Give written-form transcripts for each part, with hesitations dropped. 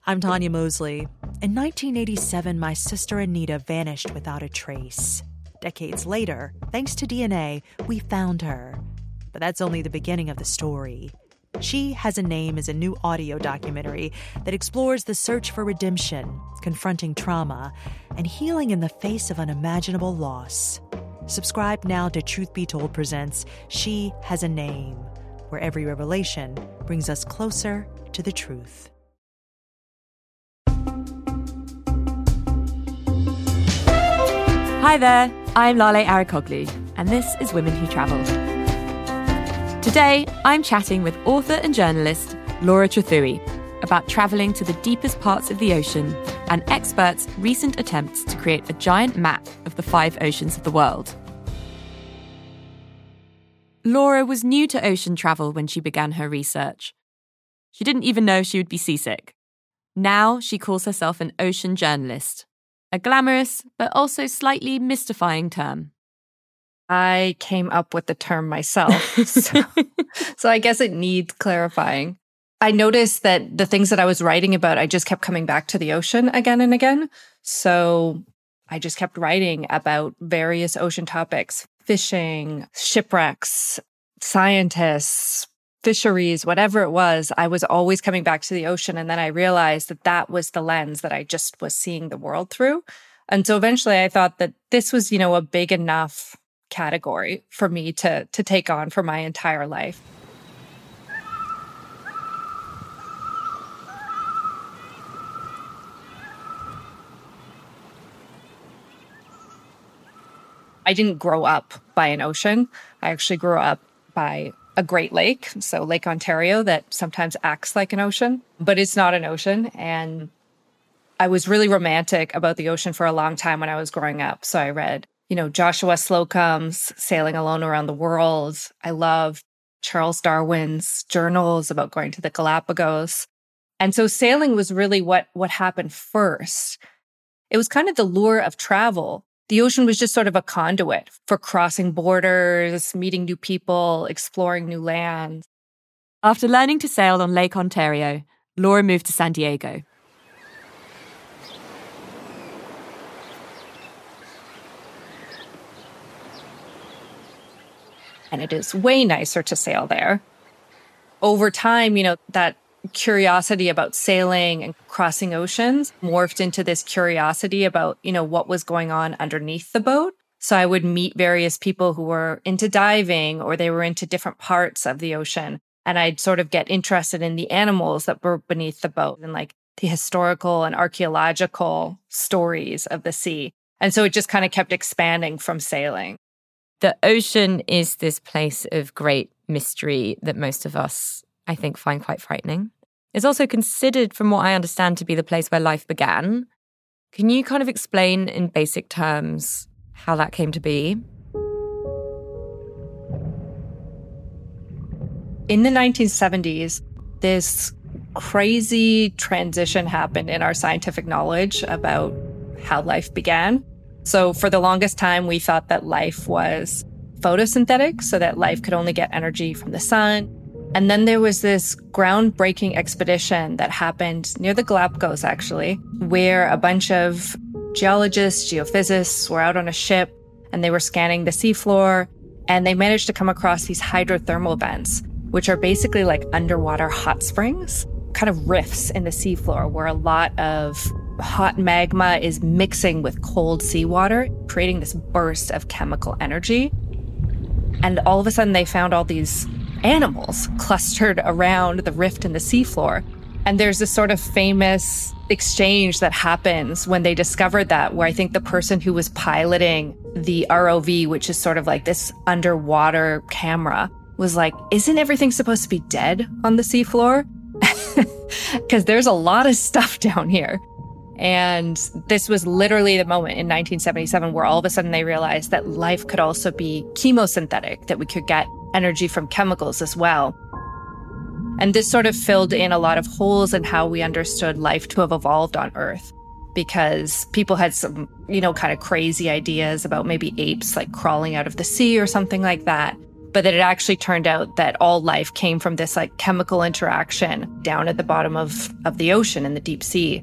I'm Tanya Mosley. In 1987, my sister Anita vanished without a trace. Decades later, thanks to DNA, we found her. But that's only the beginning of the story. She Has a Name is a new audio documentary that explores the search for redemption, confronting trauma, and healing in the face of unimaginable loss. Subscribe now to Truth Be Told presents She Has a Name, where every revelation brings us closer to the truth. Hi there, I'm Lale Arikoglu, and this is Women Who Travel. Today, I'm chatting with author and journalist Laura Trethewey about travelling to the deepest parts of the ocean and experts' recent attempts to create a giant map of the 5 oceans of the world. Laura was new to ocean travel when she began her research. She didn't even know she would be seasick. Now she calls herself an ocean journalist, a glamorous but also slightly mystifying term. I came up with the term myself, so I guess it needs clarifying. I noticed that the things that I was writing about, I just kept coming back to the ocean again and again. So I just kept writing about various ocean topics: fishing, shipwrecks, scientists, fisheries, whatever it was. I was always coming back to the ocean. And then I realized that that was the lens that I just was seeing the world through. And so eventually I thought that this was, a big enough category for me to take on for my entire life. I didn't grow up by an ocean. I actually grew up by a Great Lake, so Lake Ontario, that sometimes acts like an ocean, but it's not an ocean. And I was really romantic about the ocean for a long time when I was growing up. So I read, Joshua Slocum's Sailing Alone Around the World. I love Charles Darwin's journals about going to the Galapagos. And so sailing was really what happened first. It was kind of the lure of travel. The ocean was just sort of a conduit for crossing borders, meeting new people, exploring new lands. After learning to sail on Lake Ontario, Laura moved to San Diego. And it is way nicer to sail there. Over time, that curiosity about sailing and crossing oceans morphed into this curiosity about, what was going on underneath the boat. So I would meet various people who were into diving or they were into different parts of the ocean. And I'd sort of get interested in the animals that were beneath the boat and like the historical and archaeological stories of the sea. And so it just kind of kept expanding from sailing. The ocean is this place of great mystery that most of us, I think, find quite frightening. It's also considered, from what I understand, to be the place where life began. Can you kind of explain in basic terms how that came to be? In the 1970s, this crazy transition happened in our scientific knowledge about how life began. So for the longest time, we thought that life was photosynthetic, so that life could only get energy from the sun. And then there was this groundbreaking expedition that happened near the Galapagos, actually, where a bunch of geologists, geophysicists were out on a ship and they were scanning the seafloor, and they managed to come across these hydrothermal vents, which are basically like underwater hot springs, kind of rifts in the seafloor where a lot of hot magma is mixing with cold seawater, creating this burst of chemical energy. And all of a sudden they found all these animals clustered around the rift in the seafloor. And there's this sort of famous exchange that happens when they discovered that, where I think the person who was piloting the ROV, which is sort of like this underwater camera, was like, isn't everything supposed to be dead on the seafloor? Because there's a lot of stuff down here. And this was literally the moment in 1977 where all of a sudden they realized that life could also be chemosynthetic, that we could get energy from chemicals as well. And this sort of filled in a lot of holes in how we understood life to have evolved on Earth, because people had some, kind of crazy ideas about maybe apes like crawling out of the sea or something like that. but that it actually turned out that all life came from this like chemical interaction down at the bottom of the ocean in the deep sea.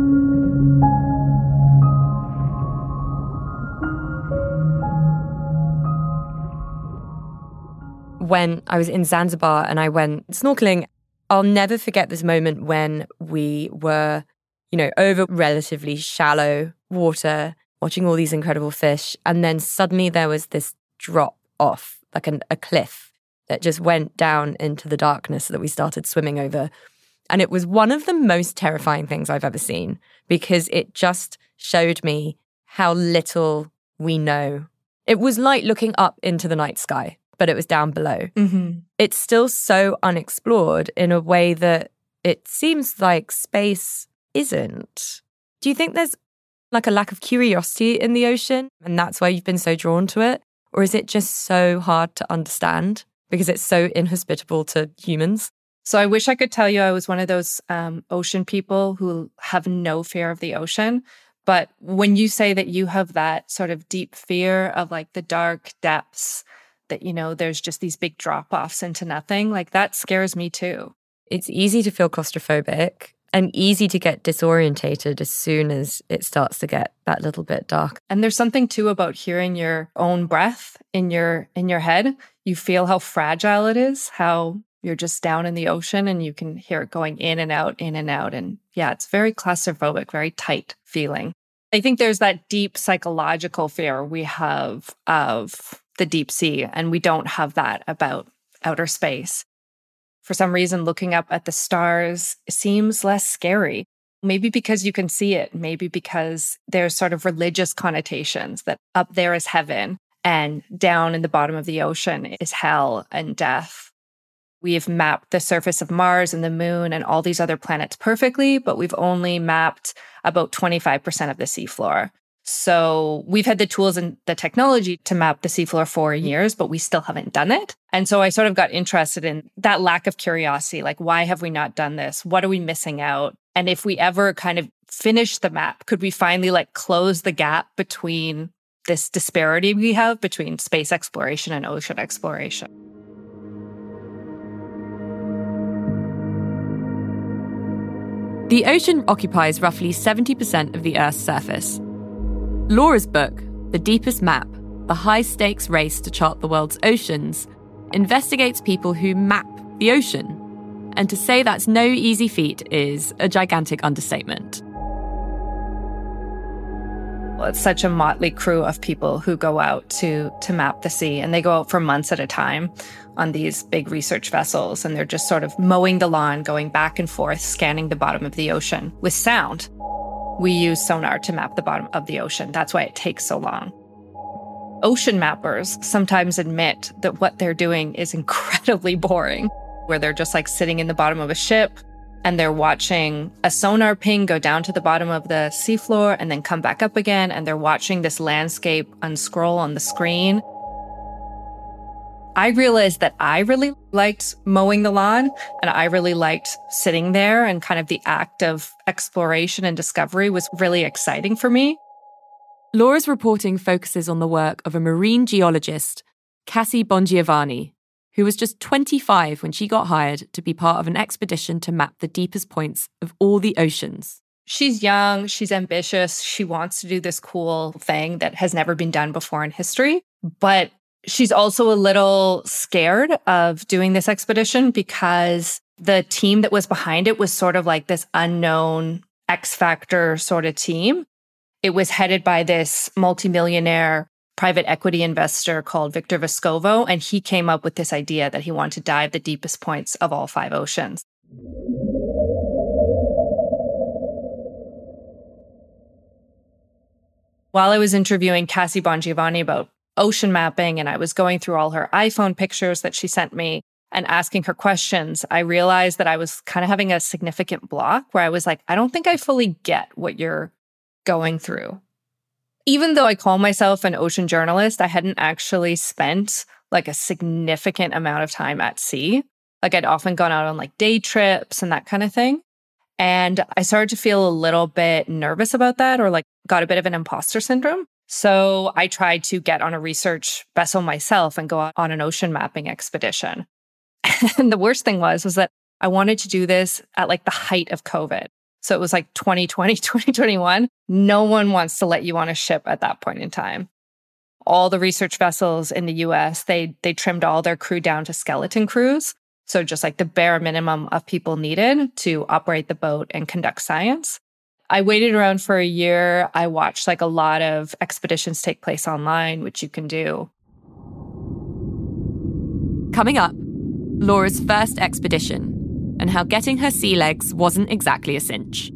When I was in Zanzibar and I went snorkeling, I'll never forget this moment when we were, over relatively shallow water, watching all these incredible fish. And then suddenly there was this drop off, like a cliff that just went down into the darkness that we started swimming over. And it was one of the most terrifying things I've ever seen, because it just showed me how little we know. It was like looking up into the night sky, but it was down below. Mm-hmm. It's still so unexplored in a way that it seems like space isn't. Do you think there's like a lack of curiosity in the ocean and that's why you've been so drawn to it? Or is it just so hard to understand because it's so inhospitable to humans? So I wish I could tell you I was one of those ocean people who have no fear of the ocean. But when you say that you have that sort of deep fear of like the dark depths, that, there's just these big drop-offs into nothing, like that scares me too. It's easy to feel claustrophobic and easy to get disorientated as soon as it starts to get that little bit dark. And there's something too about hearing your own breath in your head. You feel how fragile it is, how you're just down in the ocean and you can hear it going in and out, in and out. And yeah, it's very claustrophobic, very tight feeling. I think there's that deep psychological fear we have of the deep sea, and we don't have that about outer space. For some reason, looking up at the stars seems less scary. Maybe because you can see it. Maybe because there's sort of religious connotations that up there is heaven and down in the bottom of the ocean is hell and death. We've mapped the surface of Mars and the moon and all these other planets perfectly, but we've only mapped about 25% of the seafloor. So we've had the tools and the technology to map the seafloor for years, but we still haven't done it. And so I sort of got interested in that lack of curiosity. Like, why have we not done this? What are we missing out? And if we ever kind of finish the map, could we finally like close the gap between this disparity we have between space exploration and ocean exploration? The ocean occupies roughly 70% of the Earth's surface. Laura's book, The Deepest Map, the high-stakes race to chart the world's oceans, investigates people who map the ocean. And to say that's no easy feat is a gigantic understatement. Well, it's such a motley crew of people who go out to map the sea, and they go out for months at a time on these big research vessels, and they're just sort of mowing the lawn, going back and forth, scanning the bottom of the ocean with sound. We use sonar to map the bottom of the ocean. That's why it takes so long. Ocean mappers sometimes admit that what they're doing is incredibly boring, where they're just like sitting in the bottom of a ship and they're watching a sonar ping go down to the bottom of the seafloor and then come back up again, and they're watching this landscape unscroll on the screen. I realized that I really liked mowing the lawn, and I really liked sitting there, and kind of the act of exploration and discovery was really exciting for me. Laura's reporting focuses on the work of a marine geologist, Cassie Bongiovanni, who was just 25 when she got hired to be part of an expedition to map the deepest points of all the oceans. She's young, she's ambitious, she wants to do this cool thing that has never been done before in history, but she's also a little scared of doing this expedition because the team that was behind it was sort of like this unknown X Factor sort of team. It was headed by this multimillionaire private equity investor called Victor Vescovo, and he came up with this idea that he wanted to dive the deepest points of all 5 oceans. While I was interviewing Cassie Bongiovanni about ocean mapping, and I was going through all her iPhone pictures that she sent me and asking her questions, I realized that I was kind of having a significant block where I was like, I don't think I fully get what you're going through. Even though I call myself an ocean journalist, I hadn't actually spent like a significant amount of time at sea. Like I'd often gone out on like day trips and that kind of thing. And I started to feel a little bit nervous about that, or like got a bit of an imposter syndrome. So I tried to get on a research vessel myself and go on an ocean mapping expedition. And the worst thing was that I wanted to do this at like the height of COVID. So it was like 2020, 2021. No one wants to let you on a ship at that point in time. All the research vessels in the US, they trimmed all their crew down to skeleton crews. So just like the bare minimum of people needed to operate the boat and conduct science. I waited around for a year. I watched like a lot of expeditions take place online, which you can do. Coming up, Laura's first expedition and how getting her sea legs wasn't exactly a cinch.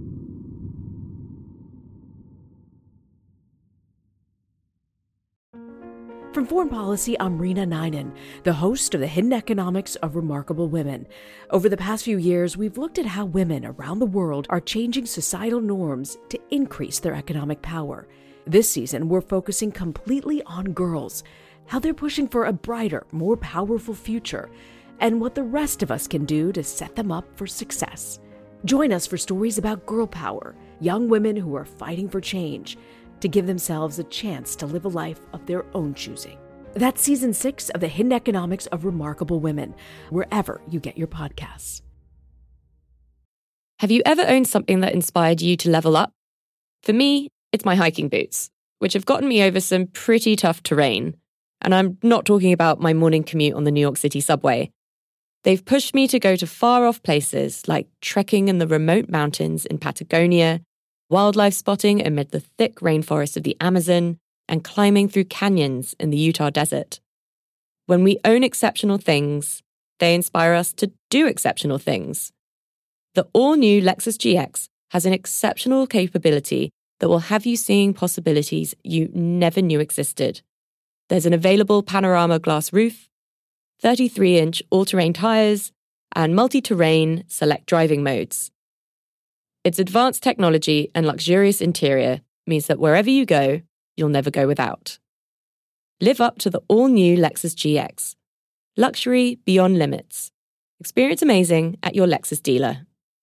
From Foreign Policy, I'm Rena Ninan, the host of The Hidden Economics of Remarkable Women. Over the past few years, we've looked at how women around the world are changing societal norms to increase their economic power. This season, we're focusing completely on girls, how they're pushing for a brighter, more powerful future, and what the rest of us can do to set them up for success. Join us for stories about girl power, young women who are fighting for change, to give themselves a chance to live a life of their own choosing. That's Season 6 of The Hidden Economics of Remarkable Women, wherever you get your podcasts. Have you ever owned something that inspired you to level up? For me, it's my hiking boots, which have gotten me over some pretty tough terrain. And I'm not talking about my morning commute on the New York City subway. They've pushed me to go to far-off places like trekking in the remote mountains in Patagonia, wildlife spotting amid the thick rainforest of the Amazon, and climbing through canyons in the Utah desert. When we own exceptional things, they inspire us to do exceptional things. The all-new Lexus GX has an exceptional capability that will have you seeing possibilities you never knew existed. There's an available panorama glass roof, 33-inch all-terrain tires, and multi-terrain select driving modes. Its advanced technology and luxurious interior means that wherever you go, you'll never go without. Live up to the all-new Lexus GX. Luxury beyond limits. Experience amazing at your Lexus dealer.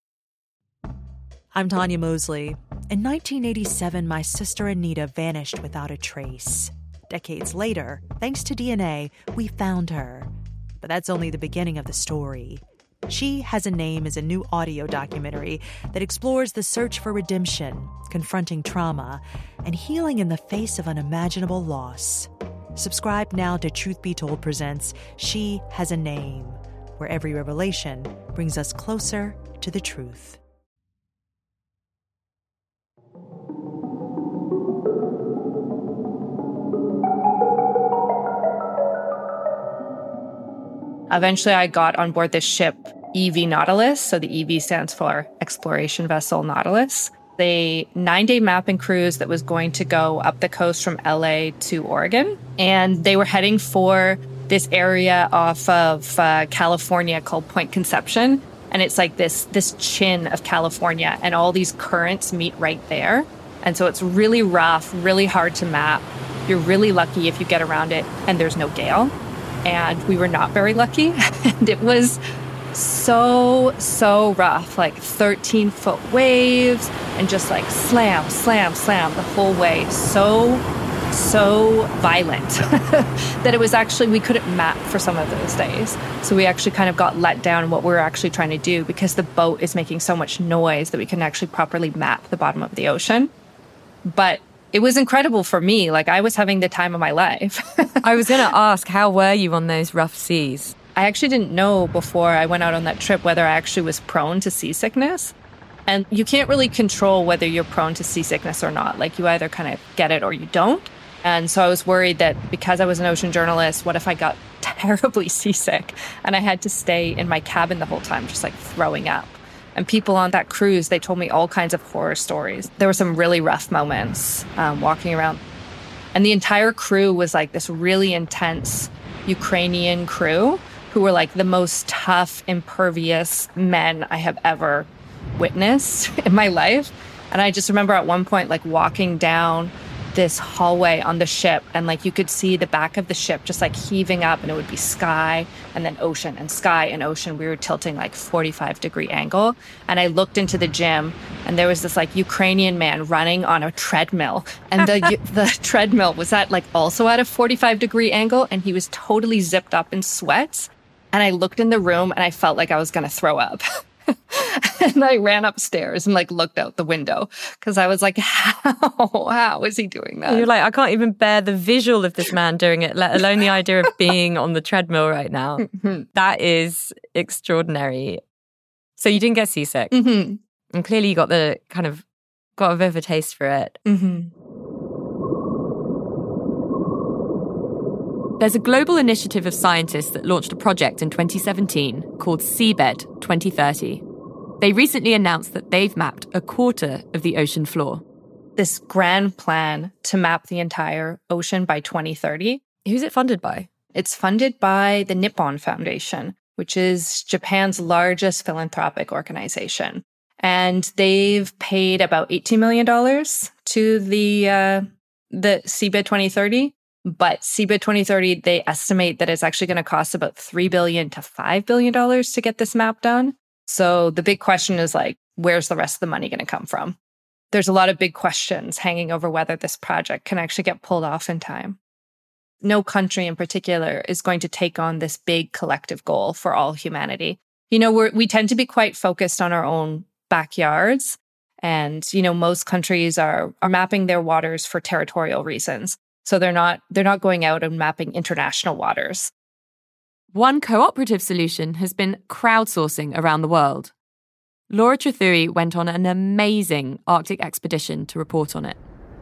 I'm Tanya Mosley. In 1987, my sister Anita vanished without a trace. Decades later, thanks to DNA, we found her. But that's only the beginning of the story. She Has a Name is a new audio documentary that explores the search for redemption, confronting trauma, and healing in the face of unimaginable loss. Subscribe now to Truth Be Told presents She Has a Name, where every revelation brings us closer to the truth. Eventually, I got on board this ship, EV Nautilus. So the EV stands for Exploration Vessel Nautilus. A 9-day mapping cruise that was going to go up the coast from LA to Oregon. And they were heading for this area off of California called Point Conception. And it's like this chin of California, and all these currents meet right there. And so it's really rough, really hard to map. You're really lucky if you get around it and there's no gale. And we were not very lucky. And it was so rough, like 13-foot waves and just like slam, slam, slam the whole way. So violent that it was actually, we couldn't map for some of those days. So we actually kind of got let down in what we were actually trying to do, because the boat is making so much noise that we couldn't actually properly map the bottom of the ocean. But it was incredible for me. Like, I was having the time of my life. I was going to ask, how were you on those rough seas? I actually didn't know before I went out on that trip whether I actually was prone to seasickness. And you can't really control whether you're prone to seasickness or not. Like, you either kind of get it or you don't. And so I was worried that because I was an ocean journalist, what if I got terribly seasick and I had to stay in my cabin the whole time, just like throwing up. And people on that cruise, they told me all kinds of horror stories. There were some really rough moments walking around. And the entire crew was like this really intense Ukrainian crew who were like the most tough, impervious men I have ever witnessed in my life. And I just remember at one point, like, walking down this hallway on the ship, and like you could see the back of the ship just like heaving up, and it would be sky and then ocean and sky and ocean. We were tilting like 45-degree angle. And I looked into the gym and there was this like Ukrainian man running on a treadmill, and the treadmill was also at a 45-degree angle, and he was totally zipped up in sweats. And I looked in the room and I felt like I was going to throw up. And I ran upstairs and looked out the window because I was like, how is he doing that? And you're like, I can't even bear the visual of this man doing it, let alone the idea of being on the treadmill right now. That is extraordinary. So you didn't get seasick. Mm-hmm. And clearly you got a bit of a taste for it. Mm-hmm. There's a global initiative of scientists that launched a project in 2017 called Seabed 2030. They recently announced that they've mapped a quarter of the ocean floor. This grand plan to map the entire ocean by 2030. Who's it funded by? It's funded by the Nippon Foundation, which is Japan's largest philanthropic organization. And they've paid about $18 million to the Seabed 2030. But Seabed 2030, they estimate that it's actually going to cost about $3 billion to $5 billion to get this map done. So the big question is where's the rest of the money going to come from? There's a lot of big questions hanging over whether this project can actually get pulled off in time. No country in particular is going to take on this big collective goal for all humanity. We tend to be quite focused on our own backyards. And, most countries are mapping their waters for territorial reasons. So they're not going out and mapping international waters. One cooperative solution has been crowdsourcing around the world. Laura Trethewey went on an amazing Arctic expedition to report on it.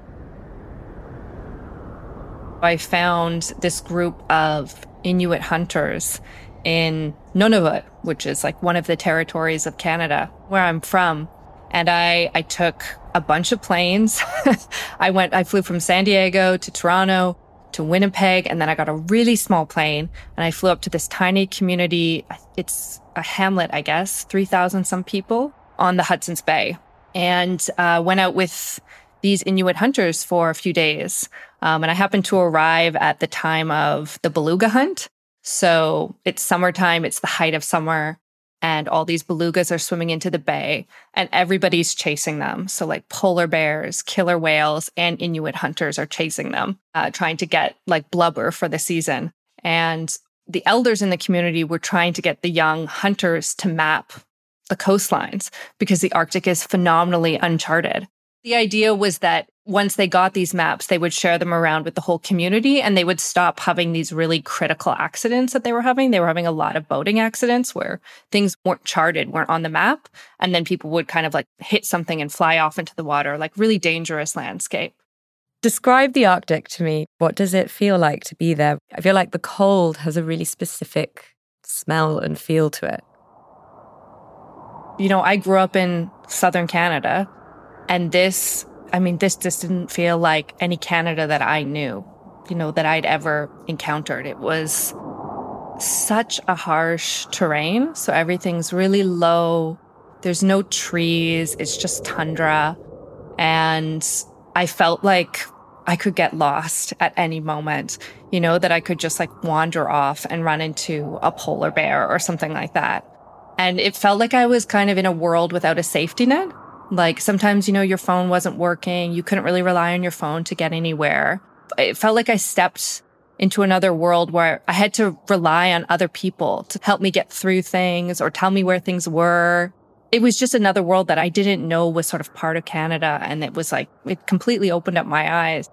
I found this group of Inuit hunters in Nunavut, which is one of the territories of Canada, where I'm from. And I took a bunch of planes. I flew from San Diego to Toronto to Winnipeg, and then I got a really small plane and I flew up to this tiny community. It's a hamlet, I guess, 3,000 some people on the Hudson's Bay, and went out with these Inuit hunters for a few days. And I happened to arrive at the time of the beluga hunt. So it's summertime, it's the height of summer. And all these belugas are swimming into the bay and everybody's chasing them. So polar bears, killer whales, and Inuit hunters are chasing them, trying to get blubber for the season. And the elders in the community were trying to get the young hunters to map the coastlines because the Arctic is phenomenally uncharted. The idea was that once they got these maps, they would share them around with the whole community and they would stop having these really critical accidents that they were having. They were having a lot of boating accidents where things weren't charted, weren't on the map. And then people would kind of hit something and fly off into the water, really dangerous landscape. Describe the Arctic to me. What does it feel like to be there? I feel like the cold has a really specific smell and feel to it. I grew up in southern Canada, and this just didn't feel like any Canada that I knew, that I'd ever encountered. It was such a harsh terrain. So everything's really low. There's no trees. It's just tundra. And I felt like I could get lost at any moment, that I could just wander off and run into a polar bear or something like that. And it felt like I was kind of in a world without a safety net. Sometimes, your phone wasn't working. You couldn't really rely on your phone to get anywhere. It felt like I stepped into another world where I had to rely on other people to help me get through things or tell me where things were. It was just another world that I didn't know was sort of part of Canada. And it was it completely opened up my eyes.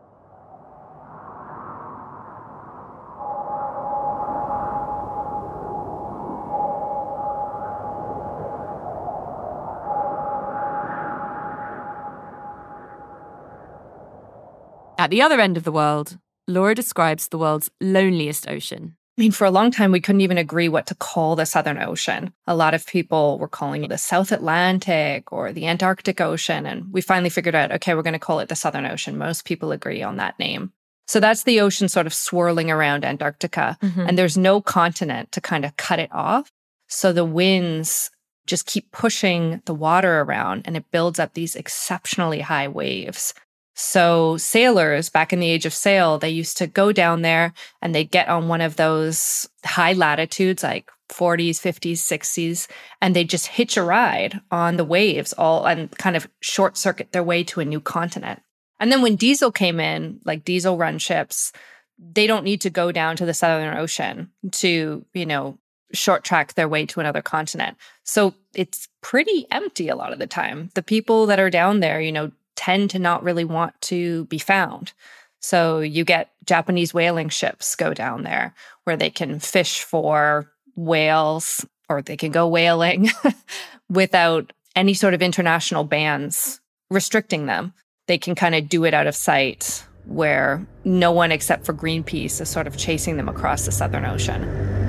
At the other end of the world, Laura describes the world's loneliest ocean. For a long time, we couldn't even agree what to call the Southern Ocean. A lot of people were calling it the South Atlantic or the Antarctic Ocean. And we finally figured out, okay, we're going to call it the Southern Ocean. Most people agree on that name. So that's the ocean sort of swirling around Antarctica. Mm-hmm. And there's no continent to kind of cut it off. So the winds just keep pushing the water around and it builds up these exceptionally high waves. So sailors back in the age of sail, they used to go down there and they'd get on one of those high latitudes, 40s, 50s, 60s, and they just hitch a ride on the waves and kind of short circuit their way to a new continent. And then when diesel came in, like diesel run ships, they don't need to go down to the Southern Ocean to, short track their way to another continent. So it's pretty empty a lot of the time. The people that are down there, tend to not really want to be found. So you get Japanese whaling ships go down there where they can fish for whales or they can go whaling without any sort of international bans restricting them. They can kind of do it out of sight where no one except for Greenpeace is sort of chasing them across the Southern Ocean.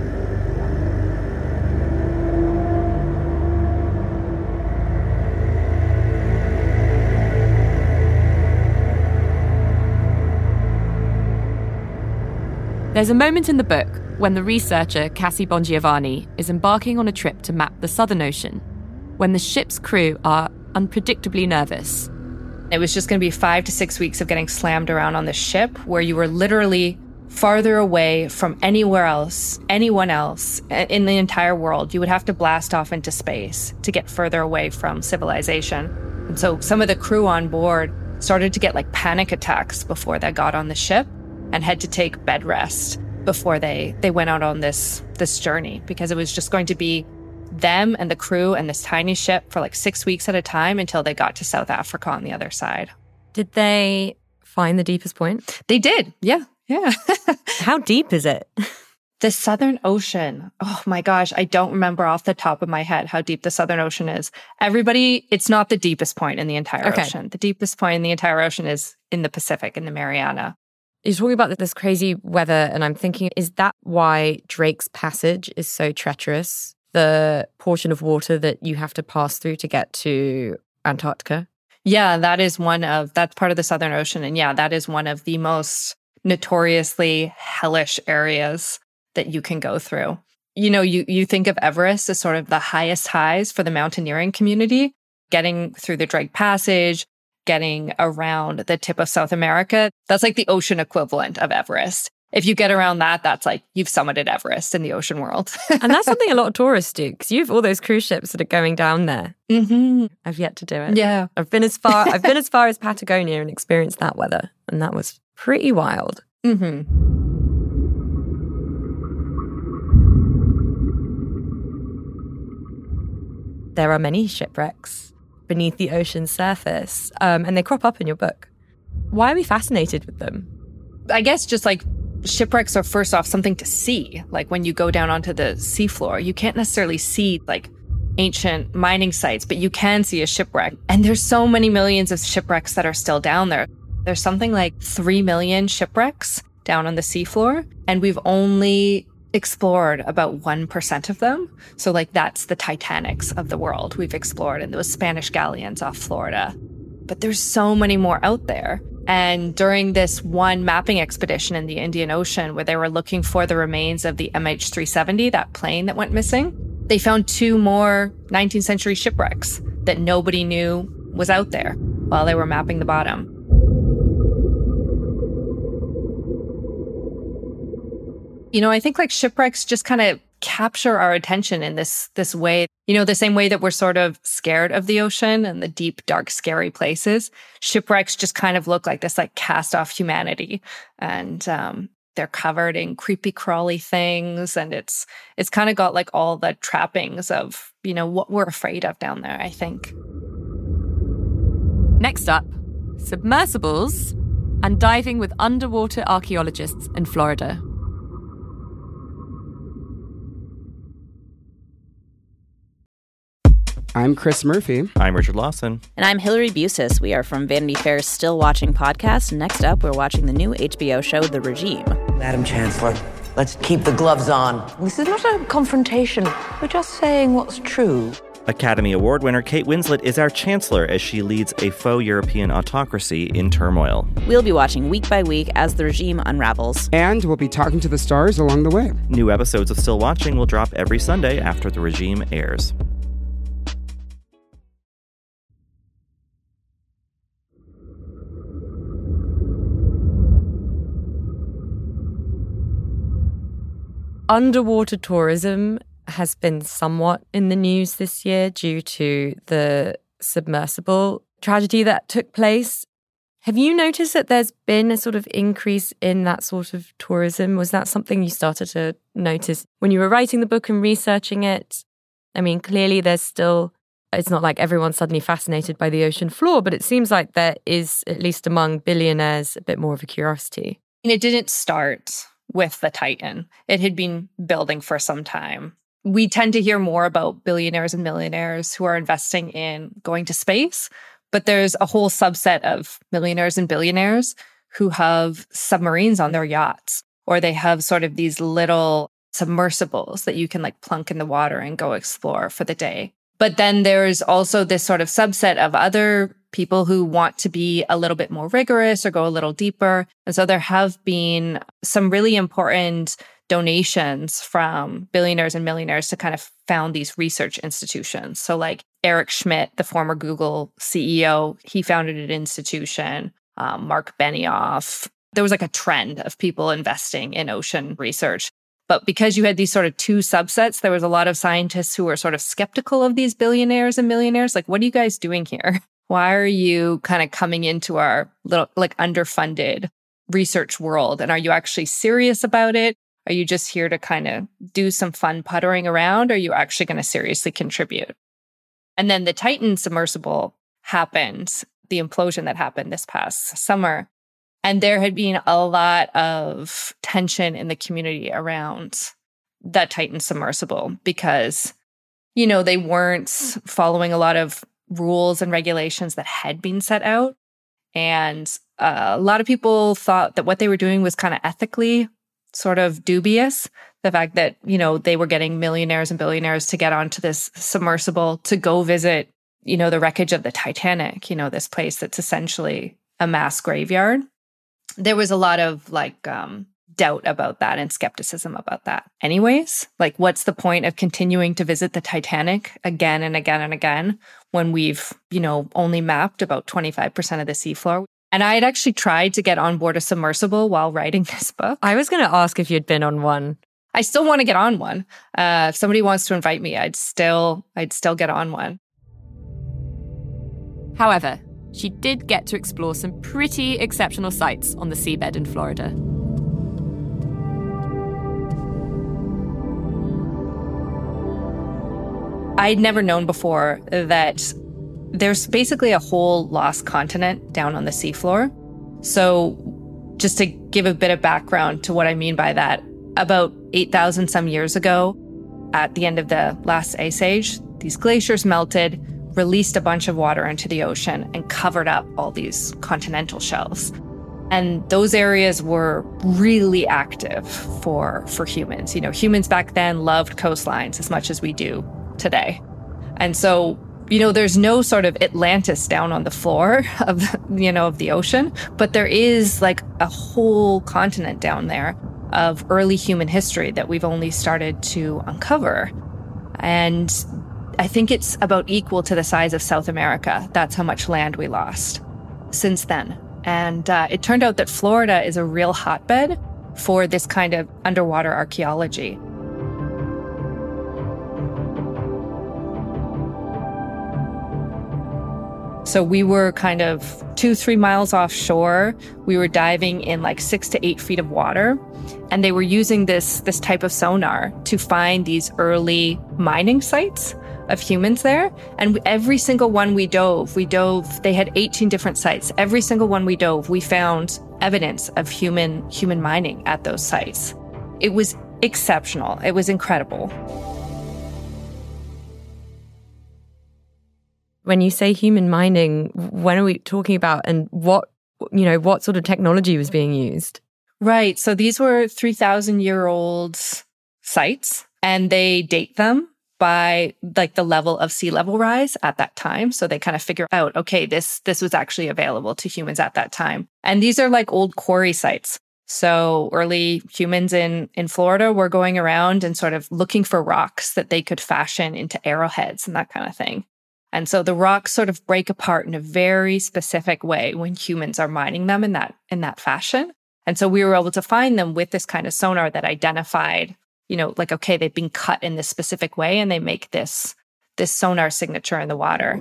There's a moment in the book when the researcher Cassie Bongiovanni is embarking on a trip to map the Southern Ocean, when the ship's crew are unpredictably nervous. It was just going to be 5 to 6 weeks of getting slammed around on this ship where you were literally farther away from anyone else in the entire world. You would have to blast off into space to get further away from civilization. And so some of the crew on board started to get like panic attacks before they got on the ship and had to take bed rest before they went out on this journey, because it was just going to be them and the crew and this tiny ship for like 6 weeks at a time until they got to South Africa on the other side. Did they find the deepest point? They did. Yeah. How deep is it? The Southern Ocean. Oh my gosh. I don't remember off the top of my head how deep the Southern Ocean is. Everybody, it's not the deepest point in the entire ocean. The deepest point in the entire ocean is in the Pacific, in the Mariana. You're talking about this crazy weather, and I'm thinking, is that why Drake's Passage is so treacherous? The portion of water that you have to pass through to get to Antarctica? Yeah, that's part of the Southern Ocean. And yeah, that is one of the most notoriously hellish areas that you can go through. You think of Everest as sort of the highest highs for the mountaineering community, getting through the Drake Passage, getting around the tip of South America. That's like the ocean equivalent of Everest. If you get around that, that's like you've summited Everest in the ocean world. And that's something a lot of tourists do, because you have all those cruise ships that are going down there. Mm-hmm. I've yet to do it. Yeah. I've been as far as Patagonia and experienced that weather, and that was pretty wild. Mm-hmm. There are many shipwrecks beneath the ocean's surface, and they crop up in your book. Why are we fascinated with them? I guess just like shipwrecks are first off something to see. Like when you go down onto the seafloor, you can't necessarily see like ancient mining sites, but you can see a shipwreck. And there's so many millions of shipwrecks that are still down there. There's something like 3 million shipwrecks down on the seafloor, and we've only explored about 1% of them. So like that's the Titanics of the world we've explored, and those Spanish galleons off Florida. But there's so many more out there. And during this one mapping expedition in the Indian Ocean, where they were looking for the remains of the MH370, that plane that went missing, they found 2 more 19th century shipwrecks that nobody knew was out there while they were mapping the bottom. I think like shipwrecks just kind of capture our attention in this way. The same way that we're sort of scared of the ocean and the deep, dark, scary places. Shipwrecks just kind of look like this like cast off humanity. And they're covered in creepy, crawly things. And it's kind of got like all the trappings of, what we're afraid of down there, I think. Next up, submersibles and diving with underwater archaeologists in Florida. I'm Chris Murphy. I'm Richard Lawson. And I'm Hillary Busis. We are from Vanity Fair's Still Watching podcast. Next up, we're watching the new HBO show, The Regime. Madam Chancellor, let's keep the gloves on. This is not a confrontation. We're just saying what's true. Academy Award winner Kate Winslet is our chancellor as she leads a faux European autocracy in turmoil. We'll be watching week by week as the regime unravels. And we'll be talking to the stars along the way. New episodes of Still Watching will drop every Sunday after The Regime airs. Underwater tourism has been somewhat in the news this year due to the submersible tragedy that took place. Have you noticed that there's been a sort of increase in that sort of tourism? Was that something you started to notice when you were writing the book and researching it? I mean, clearly there's still, it's not like everyone's suddenly fascinated by the ocean floor, but it seems like there is, at least among billionaires, a bit more of a curiosity. It didn't start with the Titan. It had been building for some time. We tend to hear more about billionaires and millionaires who are investing in going to space, but there's a whole subset of millionaires and billionaires who have submarines on their yachts, or they have sort of these little submersibles that you can like plunk in the water and go explore for the day. But then there's also this sort of subset of other people who want to be a little bit more rigorous or go a little deeper. And so there have been some really important donations from billionaires and millionaires to kind of found these research institutions. So like Eric Schmidt, the former Google CEO, he founded an institution. Mark Benioff. There was like a trend of people investing in ocean research. But because you had these sort of two subsets, there was a lot of scientists who were sort of skeptical of these billionaires and millionaires. Like, what are you guys doing here? Why are you kind of coming into our little like underfunded research world? And are you actually serious about it? Are you just here to kind of do some fun puttering around? Or are you actually going to seriously contribute? And then the Titan submersible happened, the implosion that happened this past summer. And there had been a lot of tension in the community around the Titan submersible because, you know, they weren't following a lot of rules and regulations that had been set out. And a lot of people thought that what they were doing was kind of ethically sort of dubious. The fact that, you know, they were getting millionaires and billionaires to get onto this submersible to go visit, you know, the wreckage of the Titanic, you know, this place that's essentially a mass graveyard. There was a lot of like doubt about that and skepticism about that. Anyways, like what's the point of continuing to visit the Titanic again and again and again when we've, you know, only mapped about 25% of the seafloor? And I had actually tried to get on board a submersible while writing this book. I was going to ask if you'd been on one. I still want to get on one. If somebody wants to invite me, I'd still get on one. However, she did get to explore some pretty exceptional sights on the seabed in Florida. I'd never known before that there's basically a whole lost continent down on the seafloor. So just to give a bit of background to what I mean by that, about 8,000 some years ago, at the end of the last ice age, these glaciers melted, released a bunch of water into the ocean and covered up all these continental shelves. And those areas were really active for humans. You know, humans back then loved coastlines as much as we do today. And so, you know, there's no sort of Atlantis down on the floor of, you know, of the ocean, but there is like a whole continent down there of early human history that we've only started to uncover. And I think it's about equal to the size of South America. That's how much land we lost since then. And it turned out that Florida is a real hotbed for this kind of underwater archaeology. So we were kind of 2-3 miles offshore. We were diving in like 6 to 8 feet of water. And they were using this type of sonar to find these early mining sites of humans there. And every single one we dove, they had 18 different sites. Every single one we dove, we found evidence of human mining at those sites. It was exceptional. It was incredible. When you say human mining, when are we talking about and what sort of technology was being used? Right. So these were 3,000-year-old sites, and they date them by like the level of sea level rise at that time. So they kind of figure out, okay, this was actually available to humans at that time. And these are like old quarry sites. So early humans in Florida were going around and sort of looking for rocks that they could fashion into arrowheads and that kind of thing. And so the rocks sort of break apart in a very specific way when humans are mining them in that fashion. And so we were able to find them with this kind of sonar that identified like, okay, they've been cut in this specific way and they make this sonar signature in the water.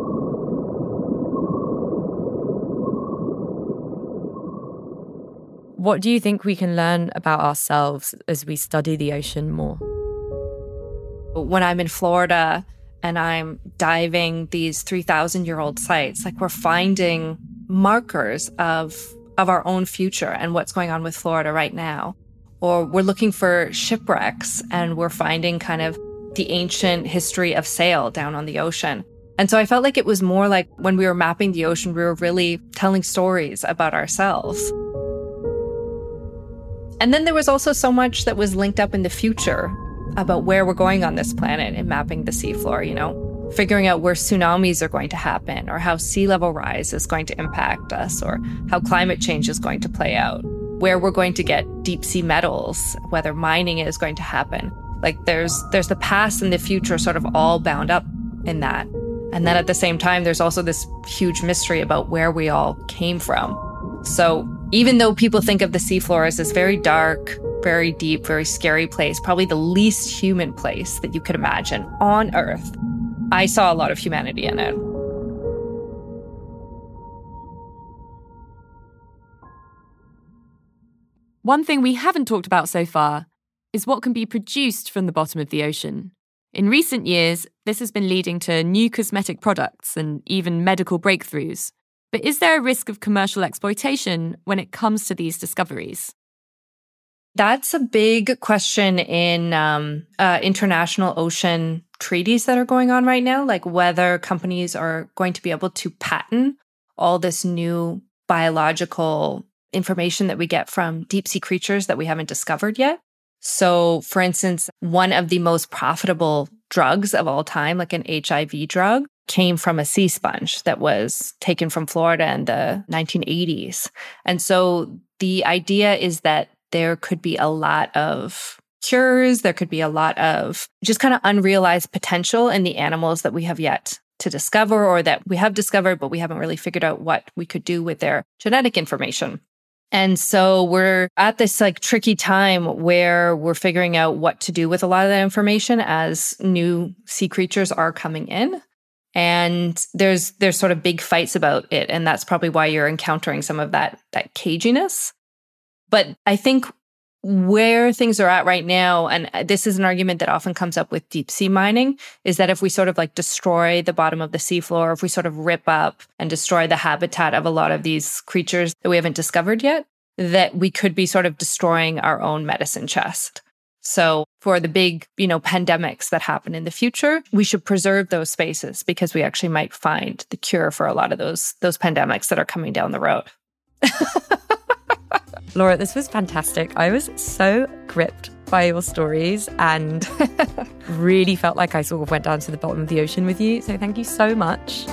What do you think we can learn about ourselves as we study the ocean more? When I'm in Florida and I'm diving these 3,000-year-old sites, like, we're finding markers of our own future and what's going on with Florida right now. Or we're looking for shipwrecks and we're finding kind of the ancient history of sail down on the ocean. And so I felt like it was more like when we were mapping the ocean, we were really telling stories about ourselves. And then there was also so much that was linked up in the future about where we're going on this planet and mapping the seafloor, figuring out where tsunamis are going to happen, or how sea level rise is going to impact us, or how climate change is going to play out, where we're going to get deep sea metals, whether mining is going to happen. Like, there's the past and the future sort of all bound up in that. And then at the same time, there's also this huge mystery about where we all came from. So even though people think of the seafloor as this very dark, very deep, very scary place, probably the least human place that you could imagine on Earth, I saw a lot of humanity in it. One thing we haven't talked about so far is what can be produced from the bottom of the ocean. In recent years, this has been leading to new cosmetic products and even medical breakthroughs. But is there a risk of commercial exploitation when it comes to these discoveries? That's a big question in international ocean treaties that are going on right now, like whether companies are going to be able to patent all this new biological information that we get from deep sea creatures that we haven't discovered yet. So, for instance, one of the most profitable drugs of all time, like an HIV drug, came from a sea sponge that was taken from Florida in the 1980s. And so the idea is that there could be a lot of cures, there could be a lot of just kind of unrealized potential in the animals that we have yet to discover, or that we have discovered, but we haven't really figured out what we could do with their genetic information. And so we're at this like tricky time where we're figuring out what to do with a lot of that information as new sea creatures are coming in. And there's sort of big fights about it. And that's probably why you're encountering some of that caginess. But I think where things are at right now, and this is an argument that often comes up with deep sea mining, is that if we sort of like destroy the bottom of the seafloor, if we sort of rip up and destroy the habitat of a lot of these creatures that we haven't discovered yet, that we could be sort of destroying our own medicine chest. So for the big, pandemics that happen in the future, we should preserve those spaces because we actually might find the cure for a lot of those pandemics that are coming down the road. Laura, this was fantastic. I was so gripped by your stories and really felt like I sort of went down to the bottom of the ocean with you. So thank you so much.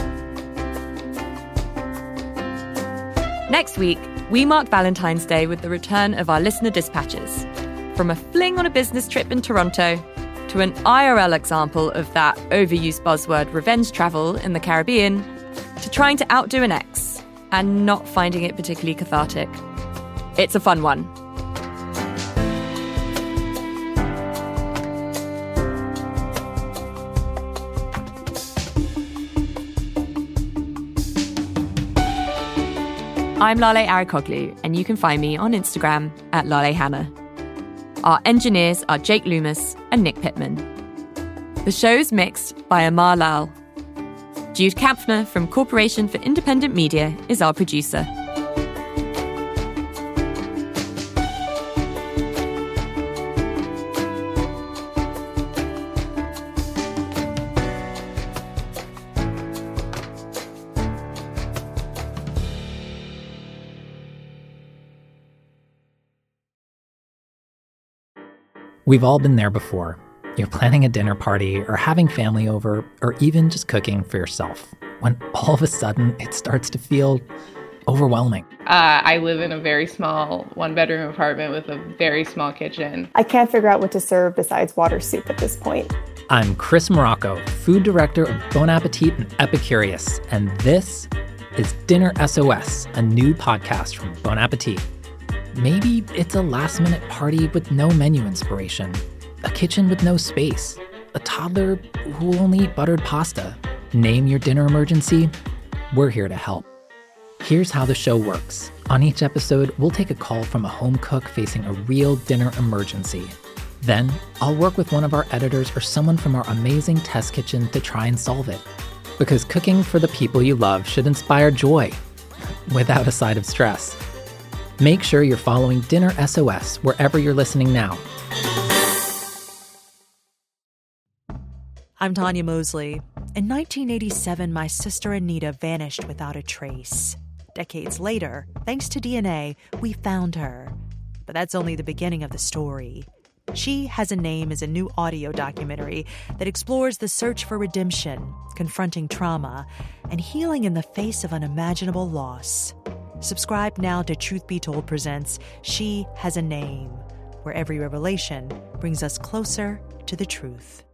Next week, we mark Valentine's Day with the return of our listener dispatches. From a fling on a business trip in Toronto to an IRL example of that overused buzzword revenge travel in the Caribbean, to trying to outdo an ex and not finding it particularly cathartic. It's a fun one. I'm Lale Arikoglu, and you can find me on Instagram at LaleHannah. Our engineers are Jake Loomis and Nick Pittman. The show's mixed by Amar Lal. Jude Kampfner from Corporation for Independent Media is our producer. We've all been there before. You're planning a dinner party or having family over or even just cooking for yourself when all of a sudden it starts to feel overwhelming. I live in a very small one-bedroom apartment with a very small kitchen. I can't figure out what to serve besides water soup at this point. I'm Chris Morocco, food director of Bon Appetit and Epicurious, and this is Dinner SOS, a new podcast from Bon Appetit. Maybe it's a last-minute party with no menu inspiration, a kitchen with no space, a toddler who will only eat buttered pasta. Name your dinner emergency. We're here to help. Here's how the show works. On each episode, we'll take a call from a home cook facing a real dinner emergency. Then, I'll work with one of our editors or someone from our amazing test kitchen to try and solve it. Because cooking for the people you love should inspire joy, without a side of stress. Make sure you're following Dinner SOS wherever you're listening now. I'm Tanya Mosley. In 1987, my sister Anita vanished without a trace. Decades later, thanks to DNA, we found her. But that's only the beginning of the story. She Has a Name is a new audio documentary that explores the search for redemption, confronting trauma, and healing in the face of unimaginable loss. Subscribe now to Truth Be Told presents She Has a Name, where every revelation brings us closer to the truth.